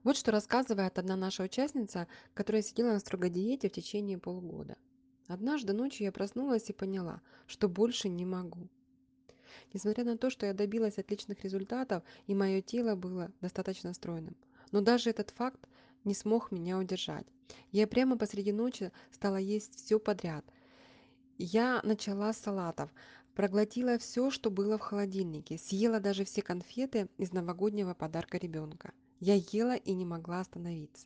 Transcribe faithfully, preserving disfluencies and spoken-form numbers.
Вот что рассказывает одна наша участница, которая сидела на строгой диете в течение полугода. Однажды ночью я проснулась и поняла, что больше не могу. Несмотря на то, что я добилась отличных результатов и мое тело было достаточно стройным. Но даже этот факт не смог меня удержать. Я прямо посреди ночи стала есть все подряд. Я начала с салатов, проглотила все, что было в холодильнике, съела даже все конфеты из новогоднего подарка ребенка. Я ела и не могла остановиться.